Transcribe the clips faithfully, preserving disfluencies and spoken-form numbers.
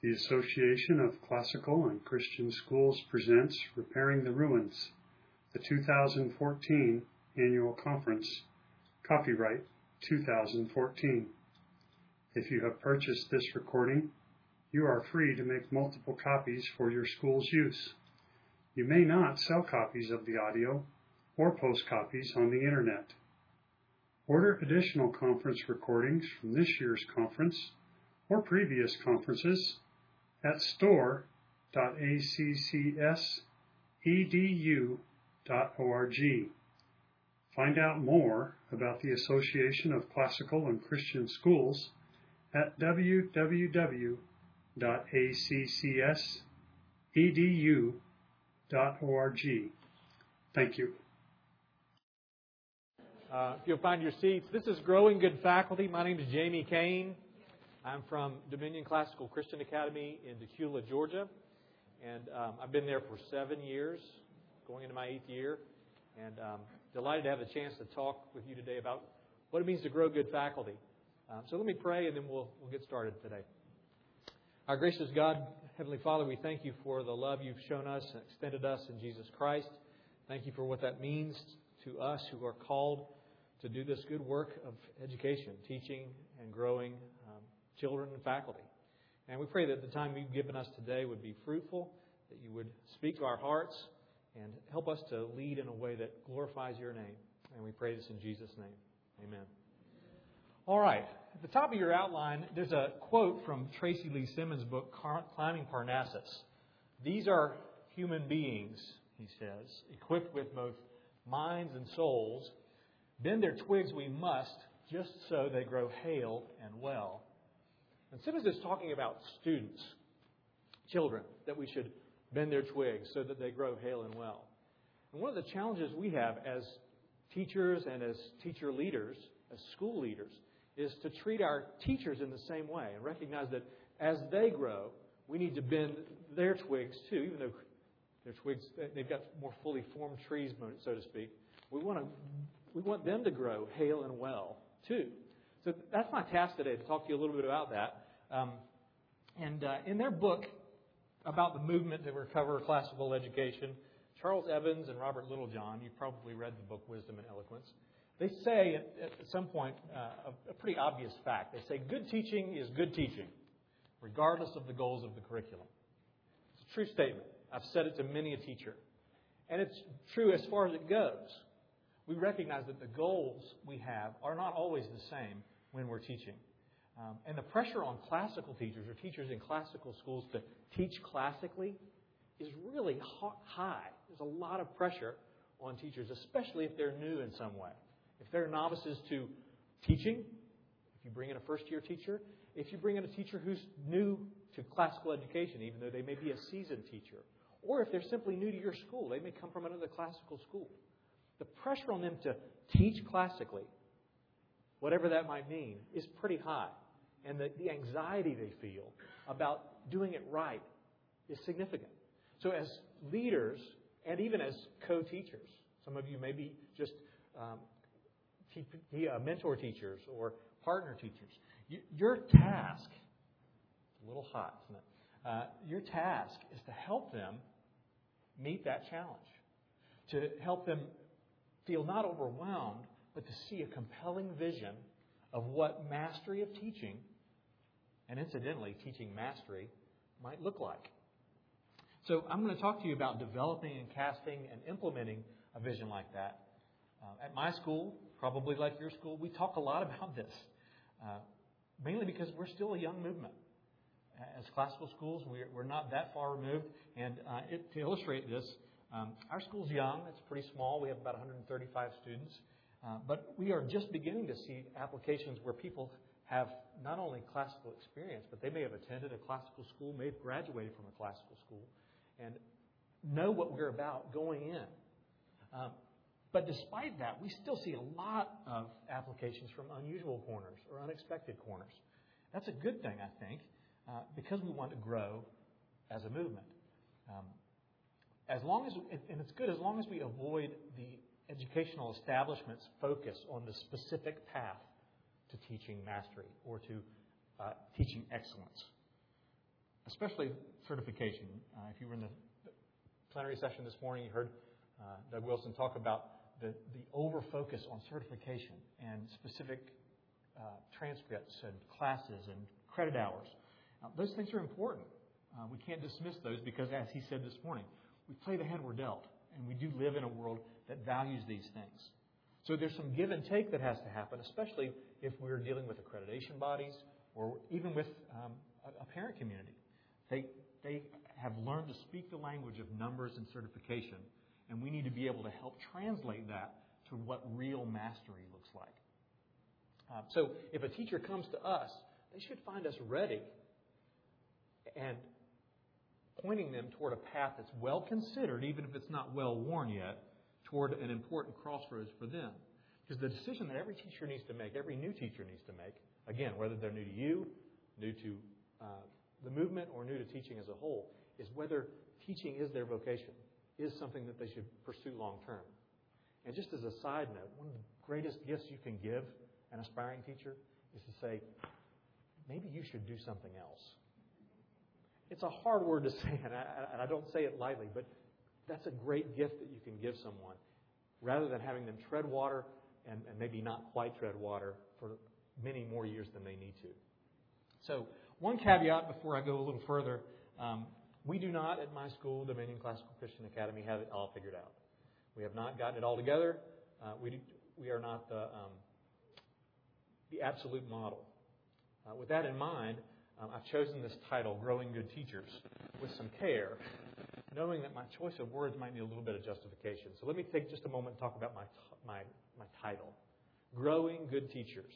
The Association of Classical and Christian Schools presents Repairing the Ruins, the two thousand fourteen Annual Conference, copyright two thousand fourteen. If you have purchased this recording, you are free to make multiple copies for your school's use. You may not sell copies of the audio or post copies on the Internet. Order additional conference recordings from this year's conference or previous conferences at store dot a c c s e d u dot org. Find out more about the Association of Classical and Christian Schools at w w w dot a c c s e d u dot org. Thank you. Uh, if you'll find your seats, this is Growing Good Faculty. My name is Jamie Kane. I'm from Dominion Classical Christian Academy in Dacula, Georgia. And um, I've been there for seven years, going into my eighth year. And um, delighted to have the chance to talk with you today about what it means to grow good faculty. Um, so let me pray and then we'll, we'll get started today. Our gracious God, Heavenly Father, we thank you for the love you've shown us and extended us in Jesus Christ. Thank you for what that means to us who are called to do this good work of education, teaching and growing um, children and faculty. And we pray that the time you've given us today would be fruitful, that you would speak to our hearts and help us to lead in a way that glorifies your name. And we pray this in Jesus' name. Amen. All right. At the top of your outline, there's a quote from Tracy Lee Simmons' book, Climbing Parnassus. These are human beings, he says, equipped with both minds and souls. Bend their twigs we must, just so they grow hale and well. And Simmons is talking about students, children, that we should bend their twigs so that they grow hale and well. And one of the challenges we have as teachers and as teacher leaders, as school leaders, is to treat our teachers in the same way and recognize that as they grow, we need to bend their twigs too, even though their twigs, they've got more fully formed trees, so to speak. We want to We want them to grow hale and well, too. So that's my task today, to talk to you a little bit about that. Um, and uh, in their book about the movement to recover classical education, Charles Evans and Robert Littlejohn, you've probably read the book Wisdom and Eloquence, they say at, at some point uh, a, a pretty obvious fact. They say good teaching is good teaching, regardless of the goals of the curriculum. It's a true statement. I've said it to many a teacher. And it's true as far as it goes. We recognize that the goals we have are not always the same when we're teaching. Um, and the pressure on classical teachers or teachers in classical schools to teach classically is really high. There's a lot of pressure on teachers, especially if they're new in some way. If they're novices to teaching, if you bring in a first-year teacher, if you bring in a teacher who's new to classical education, even though they may be a seasoned teacher, or if they're simply new to your school, they may come from another classical school. The pressure on them to teach classically, whatever that might mean, is pretty high. And the, the anxiety they feel about doing it right is significant. So as leaders, and even as co-teachers, some of you may be just um, t- t- uh, mentor teachers or partner teachers, you, your task, it's a little hot, isn't it? Uh, your task is to help them meet that challenge, to help them feel not overwhelmed, but to see a compelling vision of what mastery of teaching, and incidentally, teaching mastery, might look like. So I'm going to talk to you about developing and casting and implementing a vision like that. Uh, at my school, probably like your school, we talk a lot about this, uh, mainly because we're still a young movement. As classical schools, we're, we're not that far removed. And uh, it, to illustrate this, Um, our school's young. It's pretty small. We have about one hundred thirty-five students. Uh, but we are just beginning to see applications where people have not only classical experience, but they may have attended a classical school, may have graduated from a classical school, and know what we're about going in. Um, but despite that, we still see a lot of applications from unusual corners or unexpected corners. That's a good thing, I think, uh, because we want to grow as a movement. Um, As long as, and it's good as long as we avoid the educational establishment's focus on the specific path to teaching mastery or to uh, teaching excellence. especially certification. Uh, if you were in the plenary session this morning, you heard uh, Doug Wilson talk about the, the over-focus on certification and specific uh, transcripts and classes and credit hours. Now, those things are important. Uh, we can't dismiss those because, as he said this morning, we play the hand we're dealt, and we do live in a world that values these things. So there's some give and take that has to happen, especially if we're dealing with accreditation bodies or even with um, a, a parent community. They, they have learned to speak the language of numbers and certification, and we need to be able to help translate that to what real mastery looks like. Uh, so if a teacher comes to us, they should find us ready and pointing them toward a path that's well considered, even if it's not well worn yet, toward an important crossroads for them. Because the decision that every teacher needs to make, every new teacher needs to make, again, whether they're new to you, new to uh, the movement, or new to teaching as a whole, is whether teaching is their vocation, is something that they should pursue long term. And just as a side note, one of the greatest gifts you can give an aspiring teacher is to say, maybe you should do something else. It's a hard word to say, and I, and I don't say it lightly, but that's a great gift that you can give someone, rather than having them tread water and, and maybe not quite tread water for many more years than they need to. So one caveat before I go a little further, um, we do not at my school, Dominion Classical Christian Academy, have it all figured out. We have not gotten it all together. Uh, we, do, we are not the, um, the absolute model. Uh, with that in mind, Um, I've chosen this title, Growing Good Teachers, with some care, knowing that my choice of words might need a little bit of justification. So let me take just a moment and talk about my my, my title. Growing Good Teachers.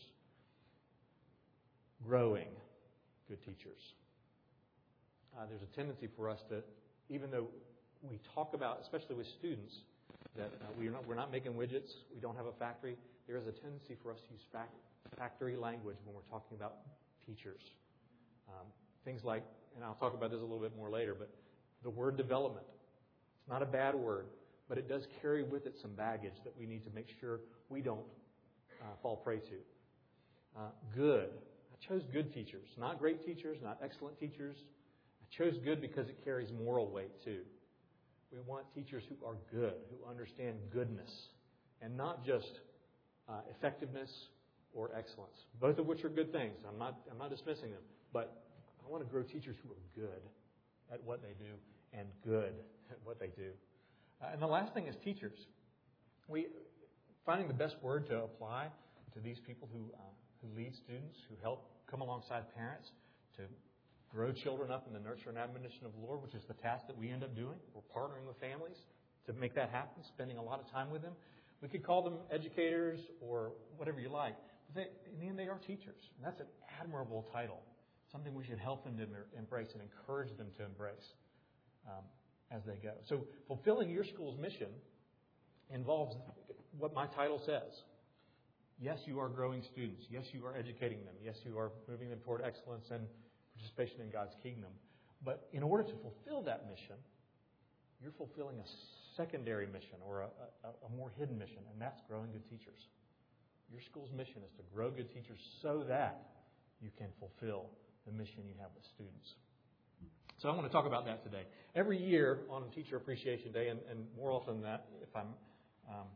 Growing Good Teachers. Uh, there's a tendency for us to, even though we talk about, especially with students, that uh, we're not, we're not making widgets, we don't have a factory, there is a tendency for us to use fact, factory language when we're talking about teachers. Um, things like, and I'll talk about this a little bit more later, but the word development. It's not a bad word, but it does carry with it some baggage that we need to make sure we don't uh, fall prey to. Uh, good. I chose good teachers, not great teachers, not excellent teachers. I chose good because it carries moral weight too. We want teachers who are good, who understand goodness, and not just uh, effectiveness or excellence, both of which are good things. I'm not, I'm not dismissing them. But I want to grow teachers who are good at what they do and good at what they do. Uh, and the last thing is teachers. We finding the best word to apply to these people who uh, who lead students, who help come alongside parents to grow children up in the nurture and admonition of the Lord, which is the task that we end up doing. We're partnering with families to make that happen, spending a lot of time with them. We could call them educators or whatever you like. But they, in the end, they are teachers. And that's an admirable title. Something we should help them to embrace and encourage them to embrace um, as they go. So fulfilling your school's mission involves what my title says. Yes, you are growing students. Yes, you are educating them. Yes, you are moving them toward excellence and participation in God's kingdom. But in order to fulfill that mission, you're fulfilling a secondary mission or a, a, a more hidden mission, and that's growing good teachers. Your school's mission is to grow good teachers so that you can fulfill the mission you have with students. So I want to talk about that today. Every year on Teacher Appreciation Day, and, and more often than that, if I'm um,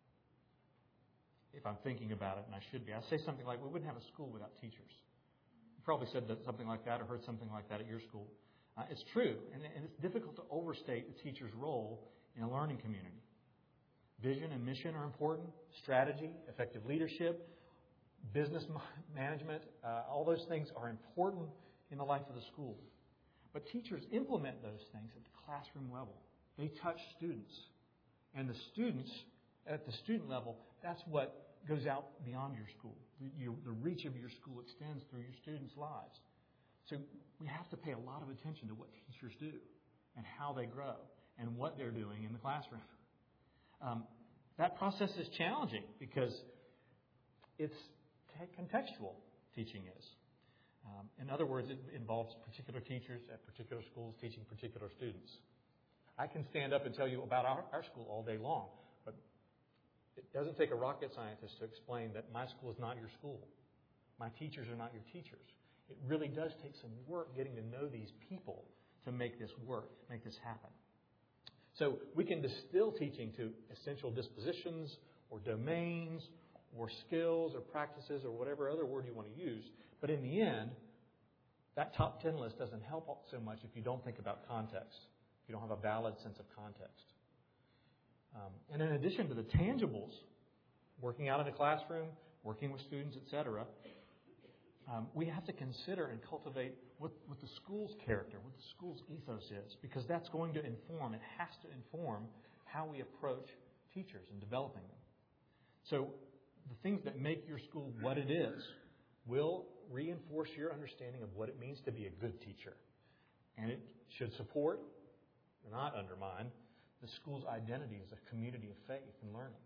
if I'm thinking about it, and I should be, I say something like, we wouldn't have a school without teachers. You probably said that, something like that or heard something like that at your school. Uh, it's true, and, and it's difficult to overstate the teacher's role in a learning community. Vision and mission are important. Strategy, effective leadership, business management, uh, all those things are important in the life of the school. But teachers implement those things at the classroom level. They touch students. And the students, at the student level, that's what goes out beyond your school. The, your, the reach of your school extends through your students' lives. So we have to pay a lot of attention to what teachers do and how they grow and what they're doing in the classroom. Um, that process is challenging because it's contextual, teaching is. Um, in other words, it involves particular teachers at particular schools teaching particular students. I can stand up and tell you about our, our school all day long, but it doesn't take a rocket scientist to explain that my school is not your school. My teachers are not your teachers. It really does take some work getting to know these people to make this work, make this happen. So we can distill teaching to essential dispositions or domains or skills or practices or whatever other word you want to use. But in the end, that top ten list doesn't help so much if you don't think about context, if you don't have a valid sense of context. Um, and in addition to the tangibles, working out in a classroom, working with students, et cetera, um, we have to consider and cultivate what, what the school's character, what the school's ethos is, because that's going to inform, it has to inform how we approach teachers and developing them. So the things that make your school what it is will reinforce your understanding of what it means to be a good teacher. And it should support, not undermine, the school's identity as a community of faith and learning.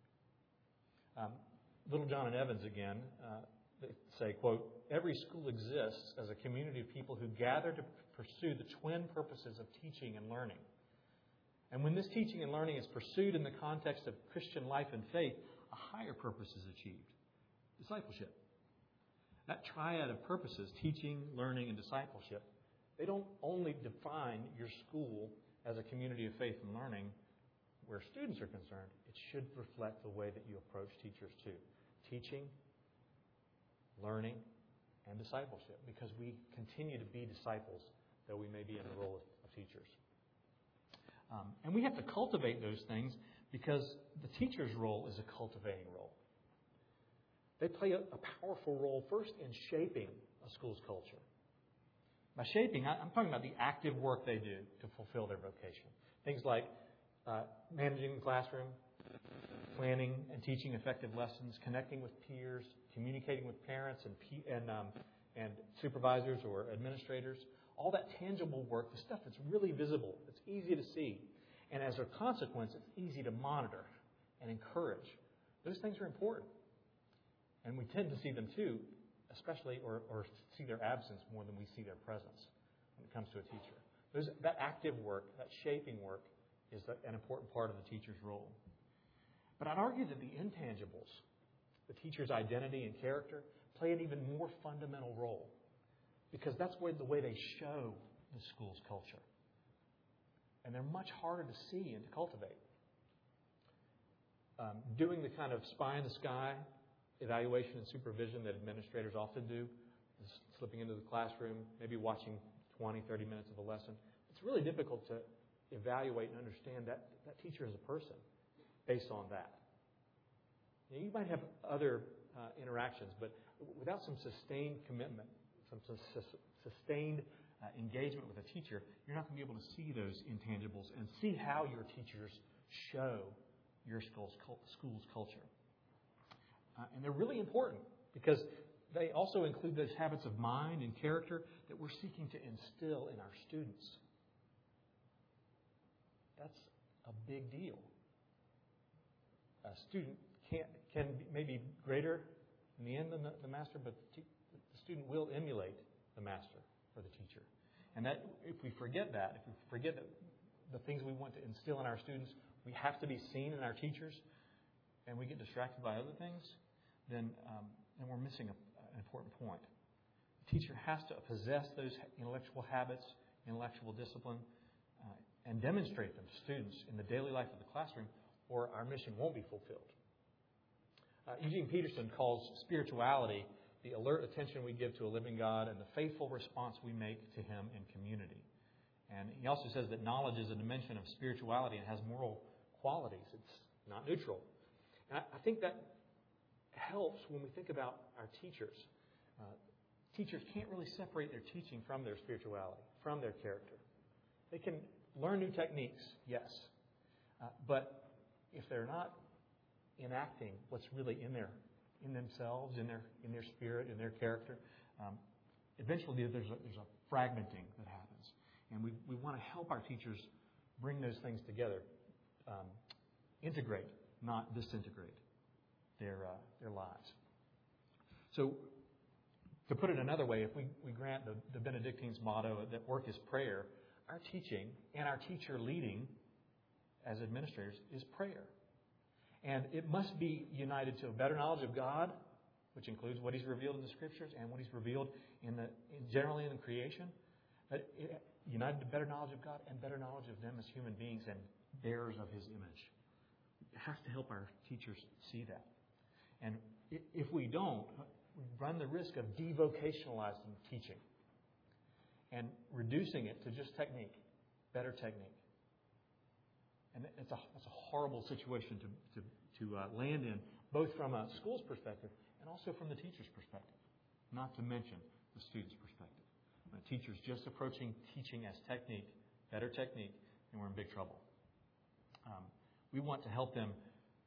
Um, Littlejohn and Evans again, uh, they say, quote, "Every school exists as a community of people who gather to pursue the twin purposes of teaching and learning. And when this teaching and learning is pursued in the context of Christian life and faith, a higher purpose is achieved, discipleship." That triad of purposes, teaching, learning, and discipleship, they don't only define your school as a community of faith and learning where students are concerned. It should reflect the way that you approach teachers too. Teaching, learning, and discipleship, because we continue to be disciples, though we may be in the role of, of teachers. Um, and we have to cultivate those things because the teacher's role is a cultivating role. They play a, a powerful role first in shaping a school's culture. By shaping, I, I'm talking about the active work they do to fulfill their vocation. Things like uh, managing the classroom, planning and teaching effective lessons, connecting with peers, communicating with parents and and, um, and supervisors or administrators. All that tangible work, the stuff that's really visible, it's easy to see. And as a consequence, it's easy to monitor and encourage. Those things are important. And we tend to see them too, especially, or, or see their absence more than we see their presence when it comes to a teacher. Those, that active work, that shaping work, is an important part of the teacher's role. But I'd argue that the intangibles, the teacher's identity and character, play an even more fundamental role, because that's where the way they show the school's culture. And they're much harder to see and to cultivate. Um, doing the kind of spy in the sky evaluation and supervision that administrators often do, slipping into the classroom, maybe watching twenty, thirty minutes of a lesson. It's really difficult to evaluate and understand that, that teacher as a person based on that. Now, you might have other uh, interactions, but without some sustained commitment, some su- sustained uh, engagement with a teacher, you're not going to be able to see those intangibles and see how your teachers show your school's, school's culture. Uh, and they're really important because they also include those habits of mind and character that we're seeking to instill in our students. That's a big deal. A student can, can be maybe greater in the end than the, the master, but the, the student will emulate the master or the teacher. And that, if we forget that, if we forget that the things we want to instill in our students, we have to be seen in our teachers, and we get distracted by other things, then, um, then we're missing a, an important point. The teacher has to possess those intellectual habits, intellectual discipline, uh, and demonstrate them to students in the daily life of the classroom, or our mission won't be fulfilled. Uh, Eugene Peterson calls spirituality the alert attention we give to a living God and the faithful response we make to Him in community. And he also says that knowledge is a dimension of spirituality and has moral qualities. It's not neutral. And I, I think that helps when we think about our teachers. Uh, teachers can't really separate their teaching from their spirituality, from their character. They can learn new techniques, yes. Uh, but if they're not enacting what's really in their, in themselves, in their, in their spirit, in their character, um, eventually there's a, there's a fragmenting that happens. And we, we want to help our teachers bring those things together, um, integrate, not disintegrate their uh, their lives. So, to put it another way, if we, we grant the, the Benedictine's motto that work is prayer, our teaching and our teacher leading as administrators is prayer. And it must be united to a better knowledge of God, which includes what He's revealed in the Scriptures and what He's revealed in the in generally in the creation, but it, united to better knowledge of God and better knowledge of them as human beings and bearers of His image. It has to help our teachers see that. And if we don't, we run the risk of devocationalizing teaching and reducing it to just technique, better technique. And it's a, it's a horrible situation to, to, to uh, land in, both from a school's perspective and also from the teacher's perspective, not to mention the student's perspective. When a teacher's just approaching teaching as technique, better technique, then we're in big trouble. Um, we want to help them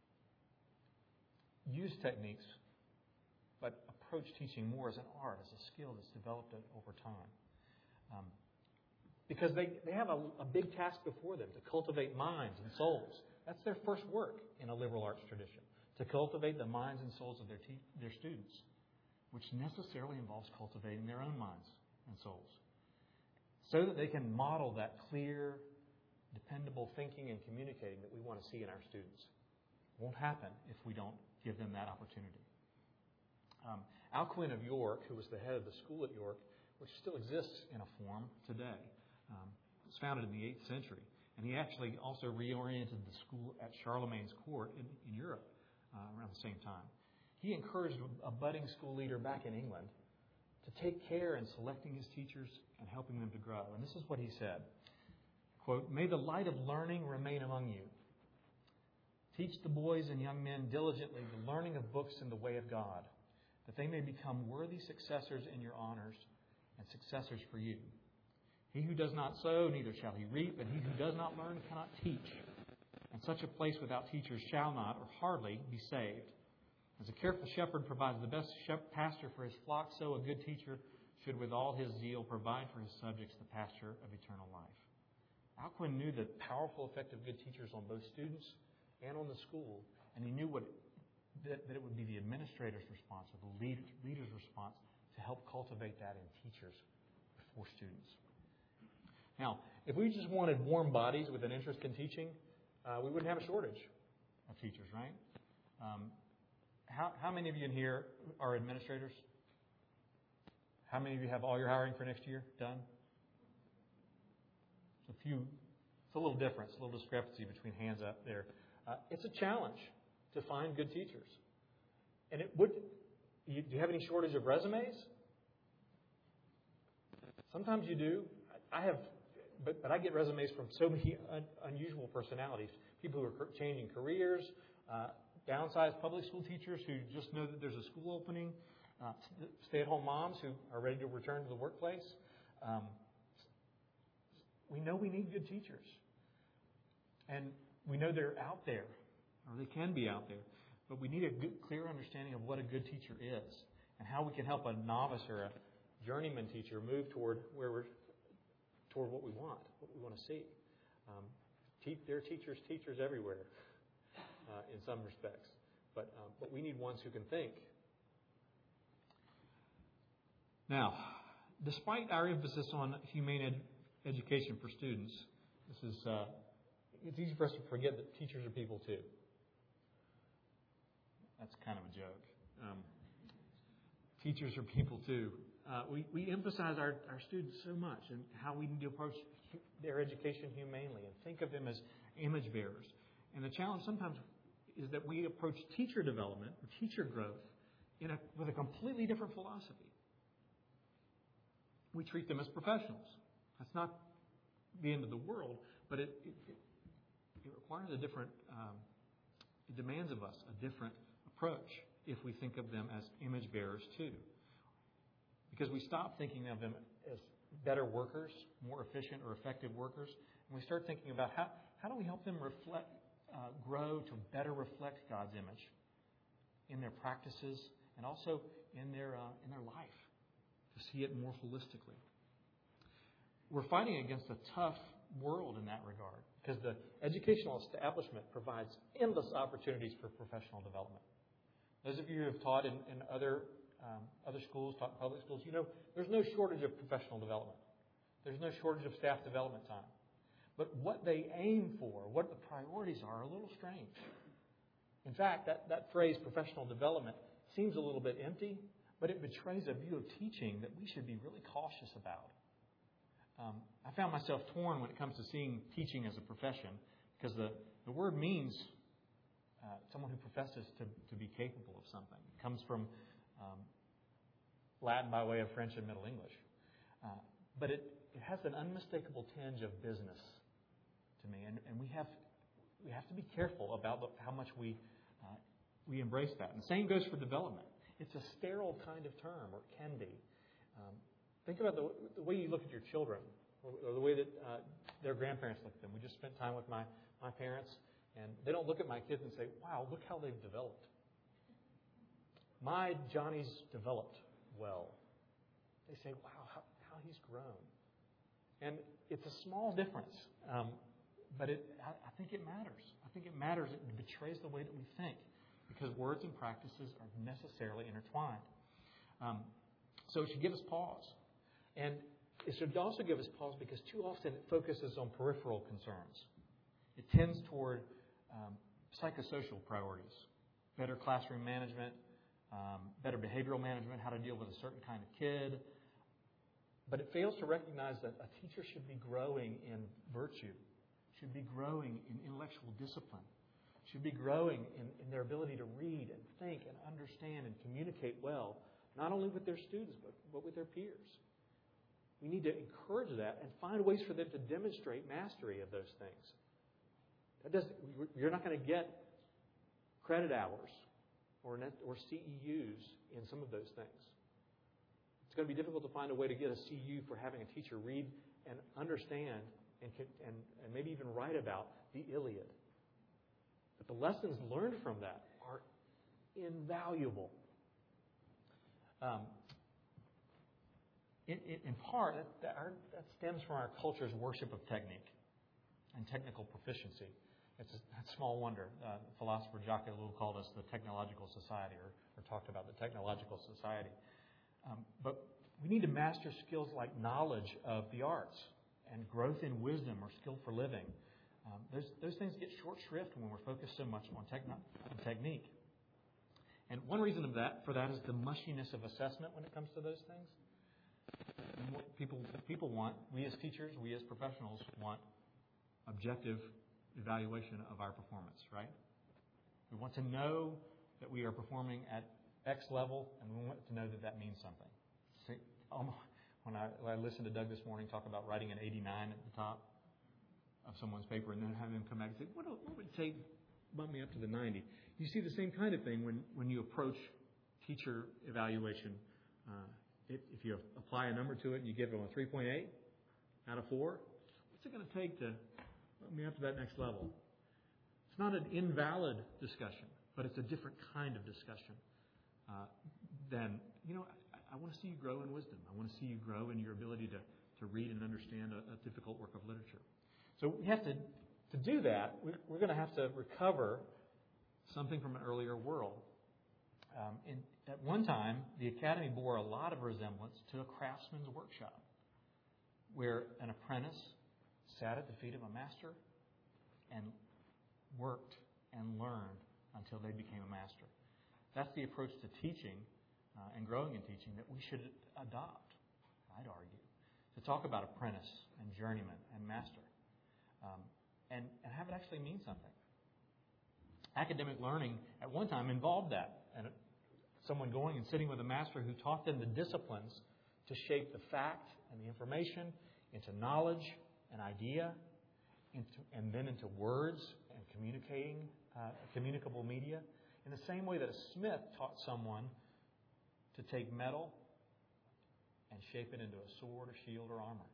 use techniques, but approach teaching more as an art, as a skill that's developed over time. Um, because they, they have a, a big task before them to cultivate minds and souls. That's their first work in a liberal arts tradition, to cultivate the minds and souls of their, te- their students, which necessarily involves cultivating their own minds and souls, so that they can model that clear, dependable thinking and communicating that we want to see in our students. It won't happen if we don't give them that opportunity. Um, Alcuin of York, who was the head of the school at York, which still exists in a form today, um, was founded in the eighth century. And he actually also reoriented the school at Charlemagne's court in, in Europe uh, around the same time. He encouraged a budding school leader back in England to take care in selecting his teachers and helping them to grow. And this is what he said, quote, "May the light of learning remain among you. Teach the boys and young men diligently the learning of books in the way of God, that they may become worthy successors in your honors and successors for you. He who does not sow, neither shall he reap, and he who does not learn cannot teach. And such a place without teachers shall not, or hardly, be saved. As a careful shepherd provides the best pasture for his flock, so a good teacher should with all his zeal provide for his subjects the pasture of eternal life." Alcuin knew the powerful effect of good teachers on both students and on the school, and he knew what that, that it would be the administrator's response or the lead, leader's response to help cultivate that in teachers before students. Now, if we just wanted warm bodies with an interest in teaching, uh, we wouldn't have a shortage of teachers, right? Um, how, how many of you in here are administrators? How many of you have all your hiring for next year done? It's a few. It's a little difference, a little discrepancy between hands up there. Uh, it's a challenge to find good teachers. And it would. You, do you have any shortage of resumes? Sometimes you do. I have, but, but I get resumes from so many un, unusual personalities. People who are changing careers, uh, downsized public school teachers who just know that there's a school opening, uh, stay-at-home moms who are ready to return to the workplace. Um, we know we need good teachers. And we know they're out there, or they can be out there. But we need a good, clear understanding of what a good teacher is and how we can help a novice or a journeyman teacher move toward where we're toward what we want, what we want to see. Um, te- there are teachers, teachers everywhere uh, in some respects, but um, but we need ones who can think. Now, despite our emphasis on humane ed- education for students, this is uh, it's easy for us to forget that teachers are people too. That's kind of a joke. Um, teachers are people too. Uh, we, we emphasize our, our students so much and how we need to approach their education humanely and think of them as image bearers. And the challenge sometimes is that we approach teacher development or teacher growth in a, with a completely different philosophy. We treat them as professionals. That's not the end of the world, but it, it, it requires a different, um, it demands of us a different approach if we think of them as image bearers too. Because we stop thinking of them as better workers, more efficient or effective workers, and we start thinking about how, how do we help them reflect, uh, grow to better reflect God's image in their practices and also in their uh, in their life, to see it more holistically. We're fighting against a tough world in that regard because the educational establishment provides endless opportunities for professional development. Those of you who have taught in, in other um, other schools, taught in public schools, you know there's no shortage of professional development. There's no shortage of staff development time. But what they aim for, what the priorities are, are a little strange. In fact, that, that phrase, professional development, seems a little bit empty, but it betrays a view of teaching that we should be really cautious about. Um, I found myself torn when it comes to seeing teaching as a profession, because the, the word means uh, someone who professes to, to be capable of something. It comes from um, Latin by way of French and Middle English. Uh, but it, it has an unmistakable tinge of business to me, and, and we have we have to be careful about the, how much we uh, we embrace that. And the same goes for development. It's a sterile kind of term, or it can be. Um, think about the, the way you look at your children, or, or the way that uh, their grandparents look at them. We just spent time with my, my parents, and they don't look at my kids and say, wow, look how they've developed. My Johnny's developed well. They say, wow, how, how he's grown. And it's a small difference, um, but it, I, I think it matters. I think it matters. It betrays the way that we think, because words and practices are necessarily intertwined. Um, so it should give us pause. And it should also give us pause because too often it focuses on peripheral concerns. It tends toward um, psychosocial priorities, better classroom management, um, better behavioral management, how to deal with a certain kind of kid. But it fails to recognize that a teacher should be growing in virtue, should be growing in intellectual discipline, should be growing in, in their ability to read and think and understand and communicate well, not only with their students, but, but with their peers. We need to encourage that and find ways for them to demonstrate mastery of those things. That doesn't, you're not going to get credit hours or, net, or C E Us in some of those things. It's going to be difficult to find a way to get a C U for having a teacher read and understand and, and, and maybe even write about the Iliad. But the lessons learned from that are invaluable. Um, in, in, in part, that, our, that stems from our culture's worship of technique and technical proficiency. It's a, it's small wonder. Uh, philosopher Jacques Ellul called us the technological society, or, or talked about the technological society. Um, but we need to master skills like knowledge of the arts and growth in wisdom or skill for living. Um, those, those things get short shrift when we're focused so much on, techno- on technique. And one reason of that for that is the mushiness of assessment when it comes to those things. And what people people want, we as teachers, we as professionals want objective evaluation of our performance, right? We want to know that we are performing at X level, and we want to know that that means something. See, um, when I, when I listened to Doug this morning talk about writing an eighty-nine at the top of someone's paper and then having them come back and say, what, what would it say, bump me up to the ninety? You see the same kind of thing when, when you approach teacher evaluation. Uh, if, if you apply a number to it and you give them a three point eight out of four, what's it going to take to bump me up to that next level? It's not an invalid discussion, but it's a different kind of discussion. Uh, then, you know, I, I want to see you grow in wisdom. I want to see you grow in your ability to, to read and understand a, a difficult work of literature. So we have to, to do that, we, we're going to have to recover something from an earlier world. Um, in, at one time, the Academy bore a lot of resemblance to a craftsman's workshop, where an apprentice sat at the feet of a master and worked and learned until they became a master. That's the approach to teaching uh, and growing in teaching that we should adopt, I'd argue, to talk about apprentice and journeyman and master, um, and, and have it actually mean something. Academic learning at one time involved that, and someone going and sitting with a master who taught them the disciplines to shape the fact and the information into knowledge and idea, into, and then into words and communicating, uh, communicable media. In the same way that a smith taught someone to take metal and shape it into a sword or shield or armor.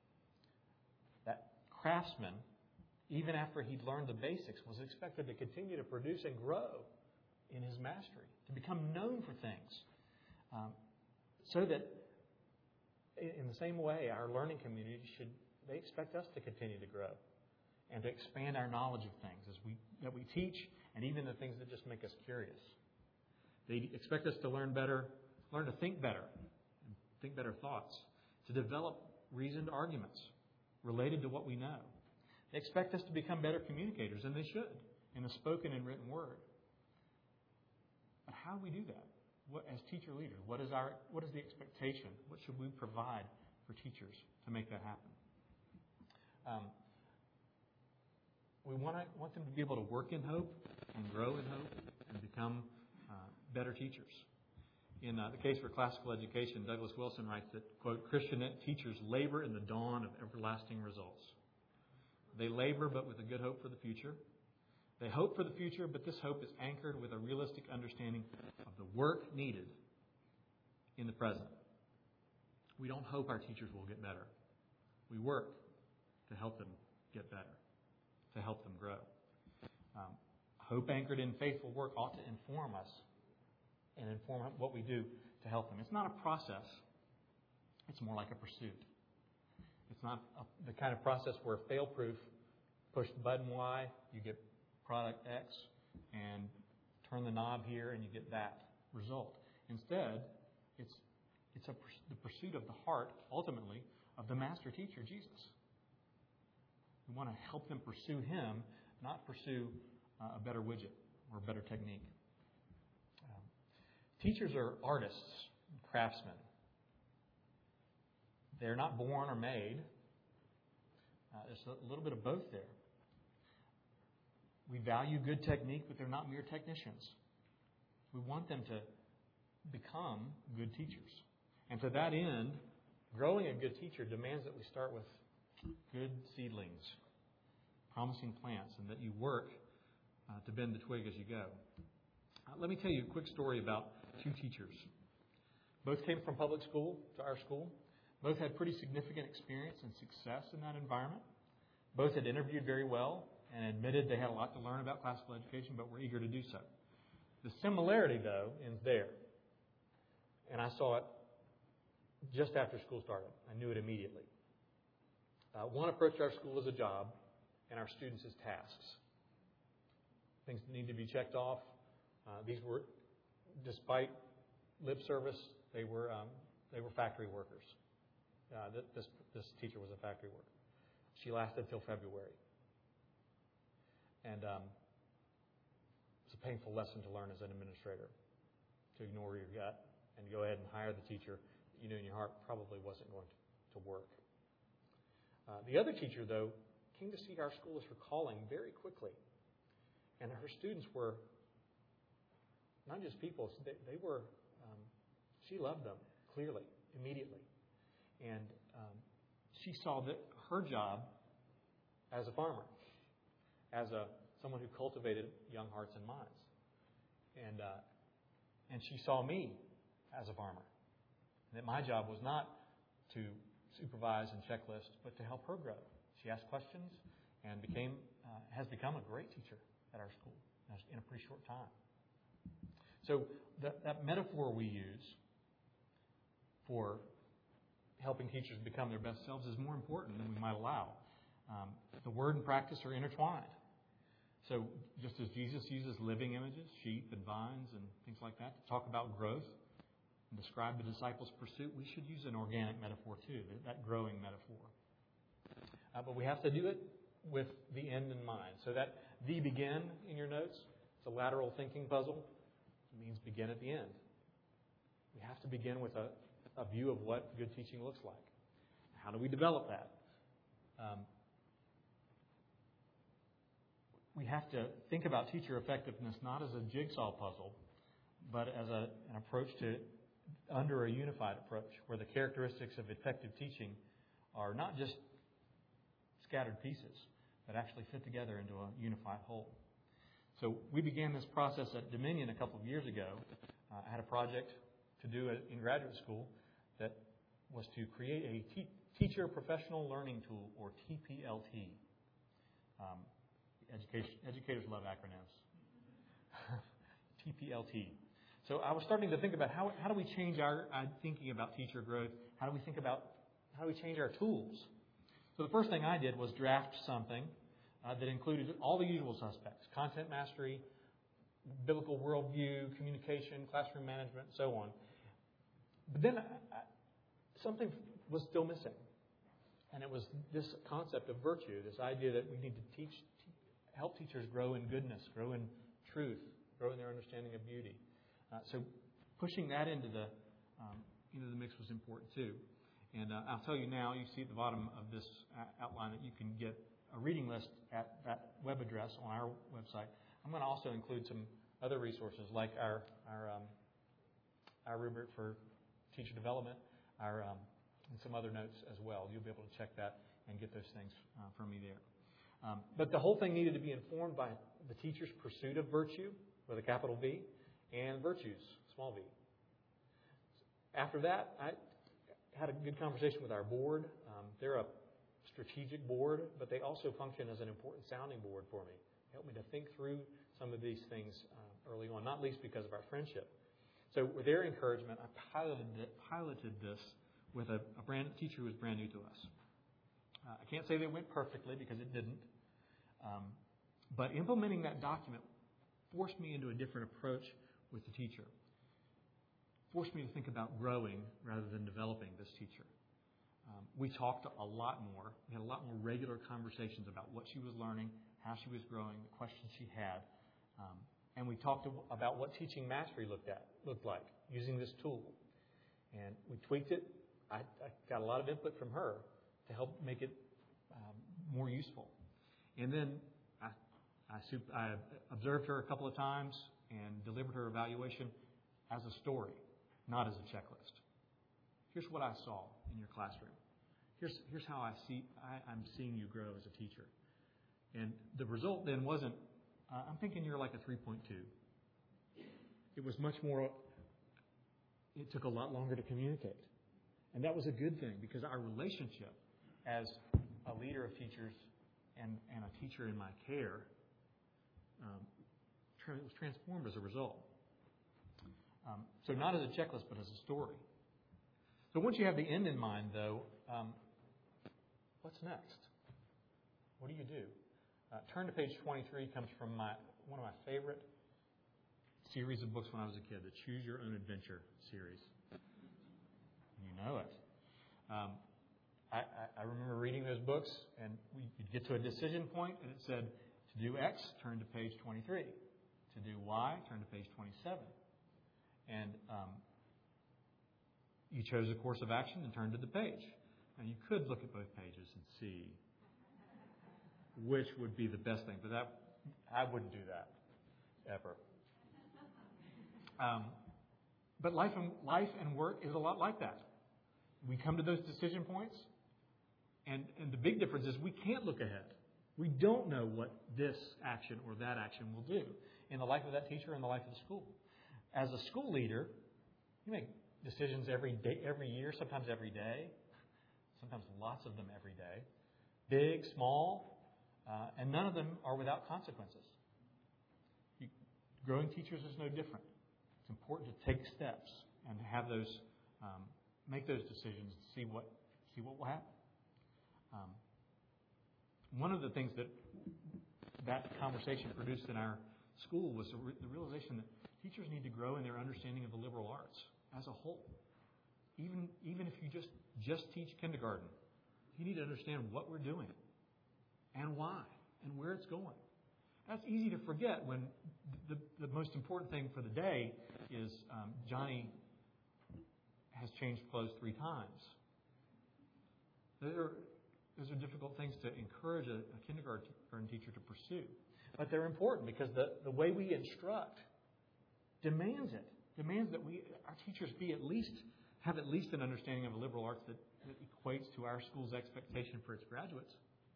That craftsman, even after he'd learned the basics, was expected to continue to produce and grow in his mastery, to become known for things. Um, so that in the same way, our learning community should, they expect us to continue to grow and to expand our knowledge of things as we that we teach, and even the things that just make us curious. They expect us to learn better, learn to think better, and think better thoughts, to develop reasoned arguments related to what we know. They expect us to become better communicators, and they should, in the spoken and written word. But how do we do that? what, as teacher leaders, what is our what is the expectation? What should we provide for teachers to make that happen? Um, we want to want them to be able to work in hope and grow in hope and become uh, better teachers. In uh, the case for classical education, Douglas Wilson writes that, quote, Christian teachers labor in the dawn of everlasting results. They labor, but with a good hope for the future. They hope for the future, but this hope is anchored with a realistic understanding of the work needed in the present. We don't hope our teachers will get better. We work to help them get better, to help them grow. Um, hope anchored in faithful work ought to inform us and inform what we do to help them. It's not a process. It's more like a pursuit. It's not a, the kind of process where fail-proof, push button Y, you get product X, and turn the knob here and you get that result. Instead, it's it's a, the pursuit of the heart, ultimately, of the master teacher, Jesus. We want to help them pursue Him, not pursue uh, a better widget or a better technique. Um, teachers are artists, craftsmen. They're not born or made. Uh, there's a little bit of both there. We value good technique, but they're not mere technicians. We want them to become good teachers. And to that end, growing a good teacher demands that we start with good seedlings, promising plants, and that you work uh, to bend the twig as you go. Uh, let me tell you a quick story about two teachers. Both came from public school to our school. Both had pretty significant experience and success in that environment. Both had interviewed very well and admitted they had a lot to learn about classical education, but were eager to do so. The similarity, though, ends there. And I saw it just after school started. I knew it immediately. Uh, one approached our school as a job and our students as tasks. Things that need to be checked off. Uh, these were, despite lip service, they were um, they were factory workers. Uh, this this teacher was a factory worker. She lasted till February. And um, it's a painful lesson to learn as an administrator, to ignore your gut and to go ahead and hire the teacher that you knew in your heart probably wasn't going to, to work. Uh, the other teacher, though, came to see our school as her calling very quickly. And her students were not just people, they, they were, um, she loved them clearly, immediately. And um, she saw that her job as a farmer, as a someone who cultivated young hearts and minds. And uh, and she saw me as a farmer. And that my job was not to supervise and checklist, but to help her grow. She asked questions and became uh, has become a great teacher at our school in a pretty short time. So that, that metaphor we use for helping teachers become their best selves is more important than we might allow. Um, the word and practice are intertwined. So just as Jesus uses living images, sheep and vines and things like that, to talk about growth and describe the disciples' pursuit, we should use an organic metaphor too, that growing metaphor. Uh, but we have to do it with the end in mind. So that the begin in your notes, it's a lateral thinking puzzle. It means begin at the end. We have to begin with a, a view of what good teaching looks like. How do we develop that? Um, we have to think about teacher effectiveness not as a jigsaw puzzle, but as a, an approach to under a unified approach, where the characteristics of effective teaching are not just scattered pieces, but actually fit together into a unified whole. So we began this process at Dominion a couple of years ago. Uh, I had a project to do in graduate school that was to create a te- Teacher Professional Learning Tool, or T P L T. Um, education, educators love acronyms. T P L T. So I was starting to think about how, how do we change our, our thinking about teacher growth? How do we think about, how do we change our tools? So the first thing I did was draft something uh, that included all the usual suspects: content mastery, biblical worldview, communication, classroom management, and so on. But then I, I, something was still missing. And it was this concept of virtue, this idea that we need to teach, te- help teachers grow in goodness, grow in truth, grow in their understanding of beauty. Uh, so pushing that into the um, into the mix was important too. And uh, I'll tell you now, you see at the bottom of this outline that you can get a reading list at that web address on our website. I'm going to also include some other resources like our our um, our rubric for teacher development, our um, and some other notes as well. You'll be able to check that and get those things uh, from me there. Um, but the whole thing needed to be informed by the teacher's pursuit of virtue, with a capital V, and virtues, small v. After that, I had a good conversation with our board. Um, they're a strategic board, but they also function as an important sounding board for me. They helped me to think through some of these things uh, early on, not least because of our friendship. So with their encouragement, I piloted, it, piloted this with a, a brand teacher who was brand new to us. Uh, I can't say that it went perfectly because it didn't. Um, but implementing that document forced me into a different approach with the teacher. Forced me to think about growing rather than developing this teacher. Um, we talked a lot more. We had a lot more regular conversations about what she was learning, how she was growing, the questions she had. Um, and we talked about what teaching mastery looked at looked like using this tool. And we tweaked it. I, I got a lot of input from her to help make it um, more useful. And then I, I, I observed her a couple of times and delivered her evaluation as a story, not as a checklist. Here's what I saw in your classroom. Here's here's how I see I, I'm seeing you grow as a teacher. And the result then wasn't, uh, I'm thinking you're like a three point two. It was much more, it took a lot longer to communicate. And that was a good thing because our relationship as a leader of teachers and, and a teacher in my care um, tra- was transformed as a result. Um, so not as a checklist, but as a story. So once you have the end in mind, though, um, what's next? What do you do? Uh, turn to page twenty-three. Comes from my one of my favorite series of books when I was a kid, the Choose Your Own Adventure series. You know it. Um, I, I, I remember reading those books, and we, you'd get to a decision point, and it said, to do X, turn to page twenty-three. To do Y, turn to page twenty-seven. And um, you chose a course of action and turned to the page. Now, you could look at both pages and see which would be the best thing, but that I wouldn't do that, ever. Um, but life and, life and work is a lot like that. We come to those decision points, and, and the big difference is we can't look ahead. We don't know what this action or that action will do in the life of that teacher and the life of the school. As a school leader, you make decisions every day, every year, sometimes every day, sometimes lots of them every day, big, small, uh, and none of them are without consequences. You, growing teachers is no different. It's important to take steps and to have those, um, make those decisions and see what see what will happen. Um, one of the things that that conversation produced in our school was the, re- the realization that teachers need to grow in their understanding of the liberal arts as a whole. Even even if you just just teach kindergarten, you need to understand what we're doing and why and where it's going. That's easy to forget when the, the most important thing for the day is um, Johnny has changed clothes three times. Those are, those are difficult things to encourage a, a kindergarten teacher to pursue. But they're important because the, the way we instruct demands it. Demands that we, our teachers be at least, have at least an understanding of the liberal arts that, that equates to our school's expectation for its graduates.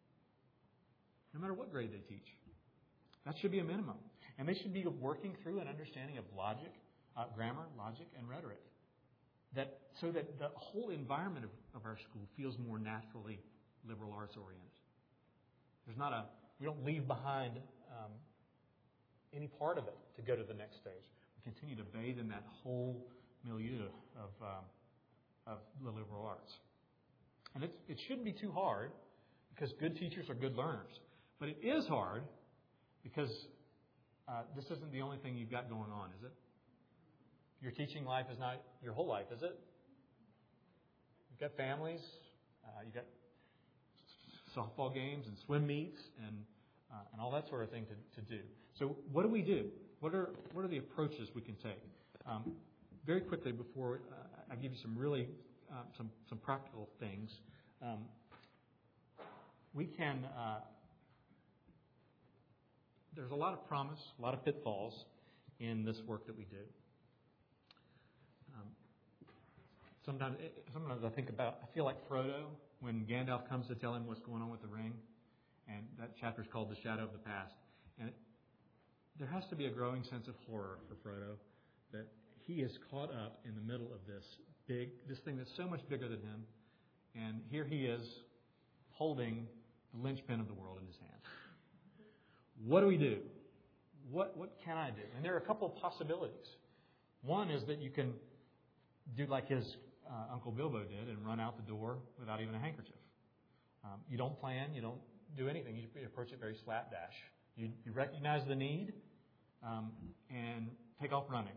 No matter what grade they teach. That should be a minimum. And they should be working through an understanding of logic, uh, grammar, logic, and rhetoric. That so that the whole environment of, of our school feels more naturally liberal arts oriented. There's not a, we don't leave behind um, any part of it to go to the next stage. We continue to bathe in that whole milieu of, um, of the liberal arts. And it's, it shouldn't be too hard because good teachers are good learners. But it is hard because uh, this isn't the only thing you've got going on, is it? Your teaching life is not your whole life, is it? You've got families, uh, you've got softball games and swim meets and uh, and all that sort of thing to, to do. So what do we do? What are what are the approaches we can take? Um, very quickly, before uh, I give you some really uh, some some practical things, um, we can. Uh, there's a lot of promise, a lot of pitfalls in this work that we do. Um, sometimes, sometimes I think about. I feel like Frodo when Gandalf comes to tell him what's going on with the ring, and that chapter is called "The Shadow of the Past." And it, there has to be a growing sense of horror for Frodo that he is caught up in the middle of this big, this thing that's so much bigger than him, and here he is holding the linchpin of the world in his hand. What do we do? What what can I do? And there are a couple of possibilities. One is that you can do like his uh, Uncle Bilbo did and run out the door without even a handkerchief. Um, you don't plan, you don't do anything. You approach it very slapdash. You, you recognize the need um, and take off running.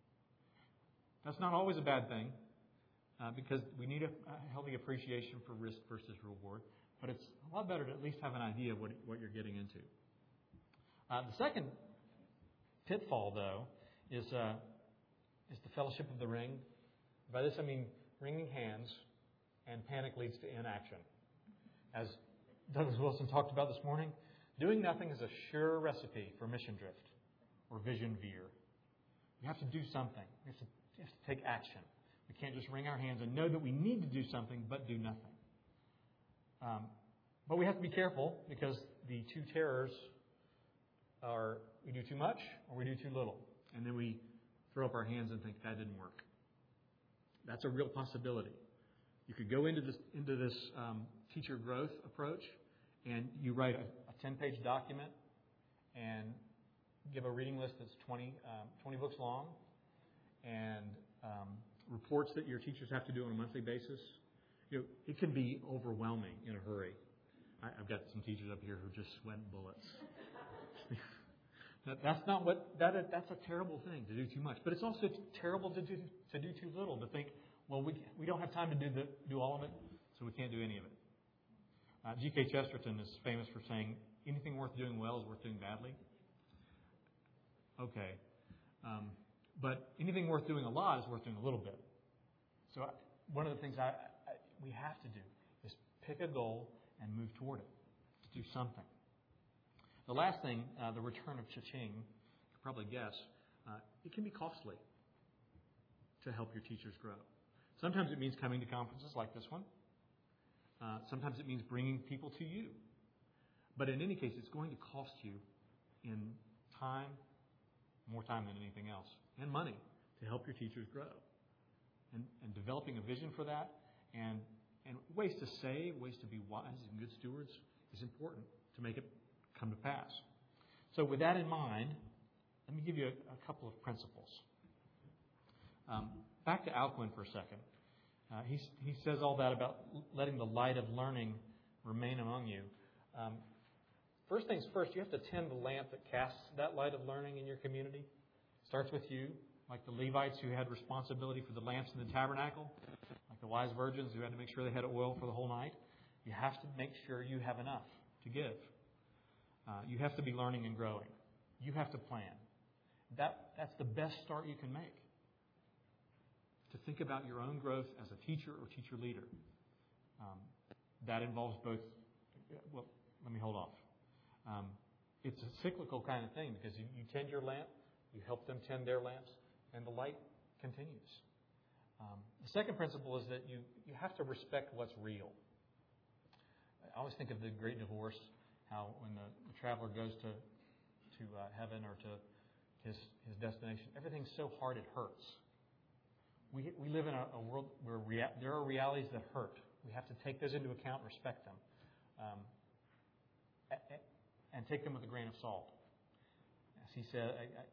That's not always a bad thing uh, because we need a, a healthy appreciation for risk versus reward. But it's a lot better to at least have an idea of what, what you're getting into. Uh, the second pitfall, though, is uh, is the fellowship of the ring. By this I mean wringing hands, and panic leads to inaction. As Douglas Wilson talked about this morning, doing nothing is a sure recipe for mission drift or vision veer. We have to do something. We have to, we have to take action. We can't just wring our hands and know that we need to do something, but do nothing. Um, but we have to be careful because the two terrors are we do too much or we do too little. And then we throw up our hands and think that didn't work. That's a real possibility. You could go into this into this um, teacher growth approach and you write a, a ten-page document and give a reading list that's twenty, um, twenty books long and um, reports that your teachers have to do on a monthly basis. You know, it can be overwhelming in a hurry. I, I've got some teachers up here who just sweat bullets. that, that's not what that. That's a terrible thing to do too much. But it's also terrible to do to do too little. To think, well, we we don't have time to do the do all of it, so we can't do any of it. Uh, G K Chesterton is famous for saying, anything worth doing well is worth doing badly. Okay. Um, but anything worth doing a lot is worth doing a little bit. So I, one of the things I, I, we have to do is pick a goal and move toward it. To do something. The last thing, uh, the return of cha-ching, you can probably guess, uh, it can be costly to help your teachers grow. Sometimes it means coming to conferences like this one. Uh, sometimes it means bringing people to you. But in any case, it's going to cost you in time, more time than anything else, and money to help your teachers grow. And, and developing a vision for that and, and ways to save, ways to be wise and good stewards is important to make it come to pass. So with that in mind, let me give you a, a couple of principles. Um, back to Alcuin for a second. Uh, he, he says all that about letting the light of learning remain among you. Um, first things first, you have to tend the lamp that casts that light of learning in your community. It starts with you, like the Levites who had responsibility for the lamps in the tabernacle, like the wise virgins who had to make sure they had oil for the whole night. You have to make sure you have enough to give. Uh, you have to be learning and growing. You have to plan. That, that's the best start you can make. To think about your own growth as a teacher or teacher leader. Um, that involves both, well, let me hold off. Um, it's a cyclical kind of thing because you, you tend your lamp, you help them tend their lamps, and the light continues. Um, the second principle is that you, you have to respect what's real. I always think of the Great Divorce, how when the, the traveler goes to to uh, heaven or to his his destination, everything's so hard it hurts. We we live in a, a world where rea- there are realities that hurt. We have to take those into account, respect them, um, a, a, and take them with a grain of salt. As he said, I, I,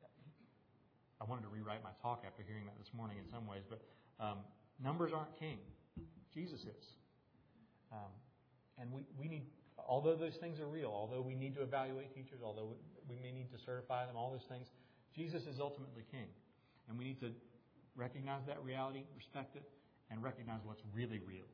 I wanted to rewrite my talk after hearing that this morning in some ways, but um, numbers aren't king. Jesus is. Um, and we, we need, although those things are real, although we need to evaluate teachers, although we may need to certify them, all those things, Jesus is ultimately king. And we need to recognize that reality, respect it, and recognize what's really real.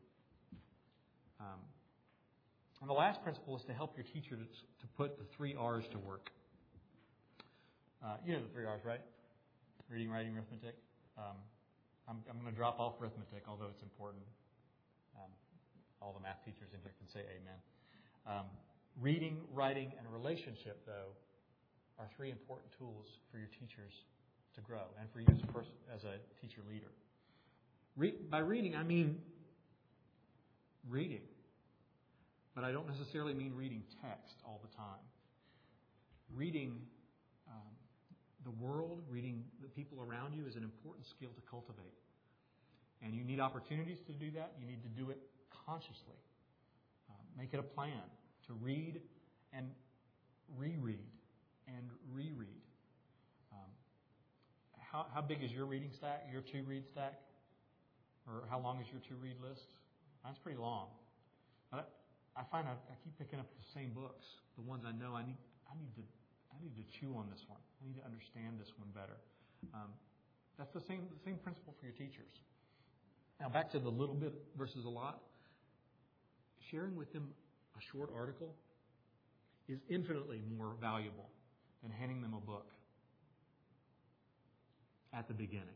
Um, and the last principle is to help your teacher to, to put the three R's to work. Uh, you know the three R's, right? Reading, writing, arithmetic. Um, I'm, I'm going to drop off arithmetic, although it's important. Um, all the math teachers in here can say amen. Um, reading, writing, and relationship, though, are three important tools for your teachers to grow and for you as a, person, as a teacher leader. Re- by reading, I mean reading. But I don't necessarily mean reading text all the time. Reading um, the world, reading the people around you is an important skill to cultivate. And you need opportunities to do that. You need to do it consciously. Uh, make it a plan to read and reread and reread. Um, how, how big is your reading stack, your to-read stack? Or how long is your to-read list? Mine's pretty long. But I find I, I keep picking up the same books, the ones I know I need. I need to. I need to chew on this one. I need to understand this one better. Um, that's the same the same principle for your teachers. Now back to the little bit versus a lot. Sharing with them a short article is infinitely more valuable than handing them a book at the beginning.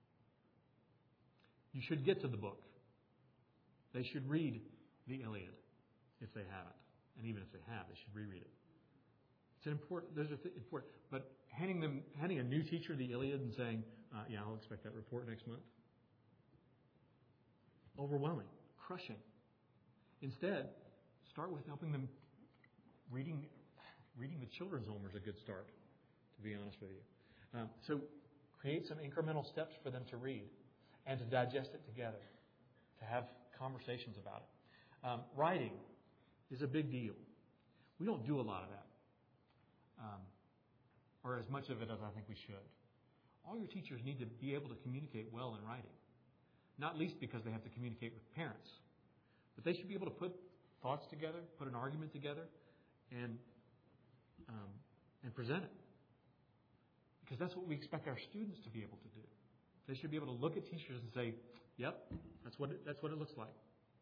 You should get to the book. They should read the Iliad if they haven't. And even if they have, they should reread it. It's an important, those are th- important. But handing them, handing a new teacher the Iliad and saying, uh, yeah, I'll expect that report next month. Overwhelming, crushing. Instead, start with helping them reading, reading the children's Homer is a good start, to be honest with you. Um, so create some incremental steps for them to read and to digest it together, to have conversations about it. Um, writing is a big deal. We don't do a lot of that, um, or as much of it as I think we should. All your teachers need to be able to communicate well in writing, not least because they have to communicate with parents. But they should be able to put thoughts together, put an argument together, and um, and present it. Because that's what we expect our students to be able to do. They should be able to look at teachers and say, yep, that's what it, that's what it looks like.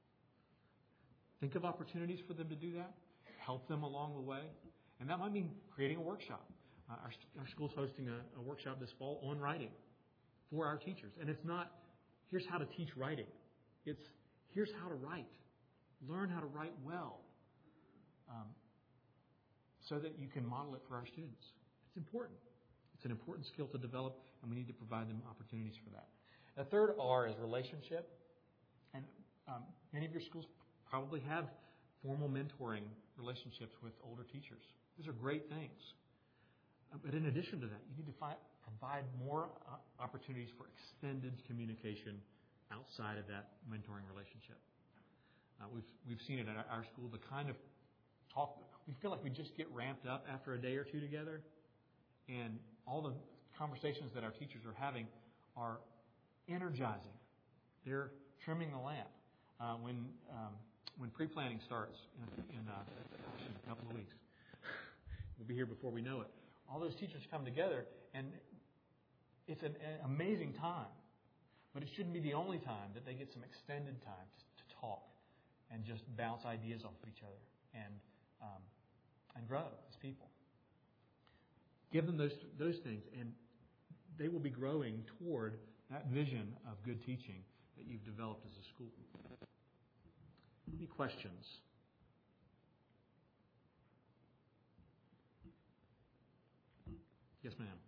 Think of opportunities for them to do that. Help them along the way. And that might mean creating a workshop. Uh, our, our school's hosting a, a workshop this fall on writing for our teachers. And it's not, here's how to teach writing. It's, here's how to write. Learn how to write well um, so that you can model it for our students. It's important. It's an important skill to develop, and we need to provide them opportunities for that. The third R is relationship. And um, many of your schools probably have formal mentoring relationships with older teachers. These are great things. Uh, but in addition to that, you need to fi- provide more uh, opportunities for extended communication outside of that mentoring relationship. Uh, we've we've seen it at our, our school, the kind of talk, we feel like we just get ramped up after a day or two together, and all the conversations that our teachers are having are energizing. They're trimming the lamp. Uh, when um, when pre-planning starts in, in uh, a couple of weeks, we'll be here before we know it. All those teachers come together, and it's an, an amazing time. But it shouldn't be the only time that they get some extended time to, to talk and just bounce ideas off of each other and um, and grow as people. Give them those those things, and they will be growing toward that vision of good teaching that you've developed as a school. Any questions? Yes, ma'am.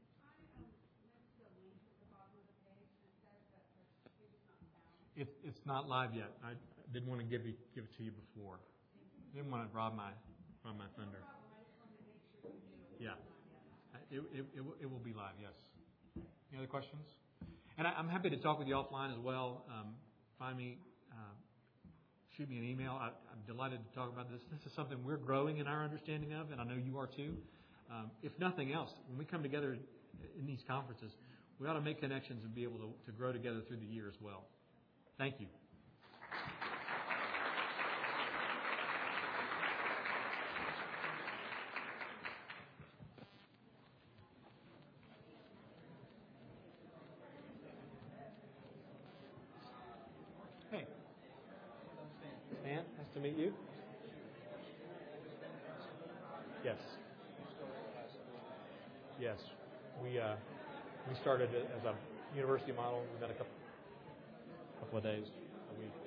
It, it's not live yet. I didn't want to give you, give it to you before. I didn't want to rob my rob my thunder. Yeah, it, it, it, will, it will be live. Yes. Any other questions? And I, I'm happy to talk with you offline as well. Um, find me, uh, shoot me an email. I, I'm delighted to talk about this. This is something we're growing in our understanding of, and I know you are too. Um, if nothing else, when we come together in these conferences, we ought to make connections and be able to, to grow together through the year as well. Thank you. Hey. Man, nice to meet you. Yes. Yes. We uh, we started as a university model. We've got a couple, couple of days a week.